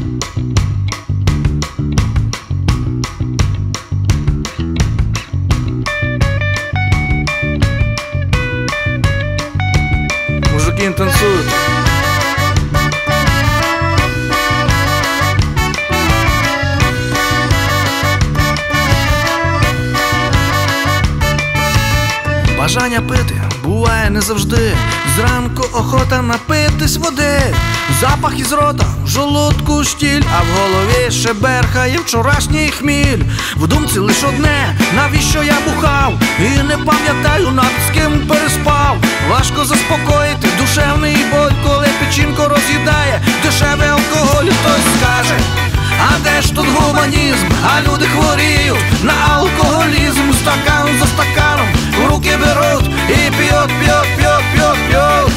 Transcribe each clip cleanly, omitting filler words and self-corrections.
Мужики танцуют. Бажання пити буває не завжди. Зранку охота напитись води. Запах із рота, в желудку штіль, а в голові ще берхає вчорашній хміль. В думці лиш одне, навіщо я бухав, і не пам'ятаю, над з ким переспав. Важко заспокоїти душевний боль, коли печінку роз'їдає дешевий алкоголь. Хтось скаже, а де ж тут гуманізм? А люди хворіють на алкоголізм. Стакан за стаканом в руки беруть і п'ють, п'ють, п'ють, п'ють, п'ють.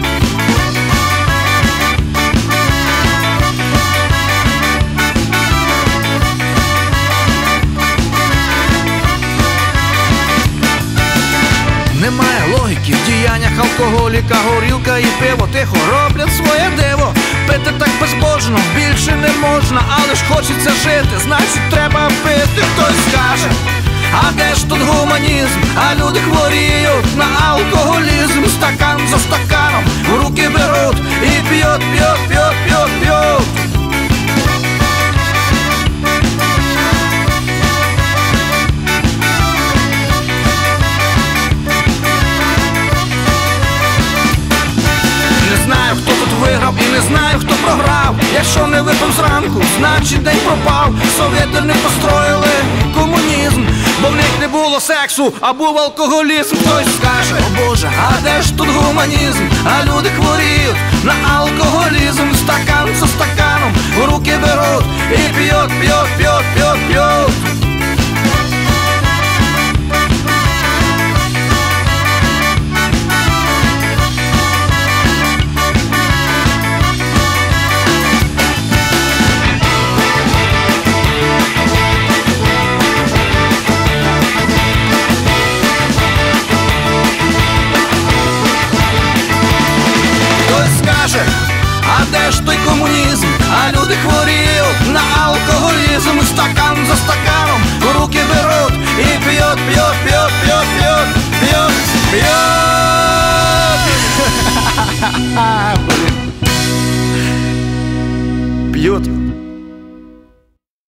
Немає логіки в діяннях алкоголіка. Горілка і пиво тихо роблять своє диво. Пити так безбожно більше не можна, але ж хочеться жити, значить треба пити. Хтось скаже, а де ж тут гуманізм? А люди хворіють на алкоголізм. Стакан за стаканом в руки беруть і п'ють, п'ють, п'ють, п'ють, п'ють. Не знаю, хто тут виграв і не знаю, хто програв. Якщо не випив зранку, значить день пропав. Совєти не построїли комунізм, бо в них не було сексу, а був алкоголізм. Хтось скаже, о Боже, а де ж тут гуманізм? А люди хворіють на алкоголізм. Стакан за стаканом в руки беруть і п'ють, п'ють, п'ють, п'ють, п'ють. А де ж той комунізм? А люди хворіють на алкоголізм. Стакан за стаканом в руки беруть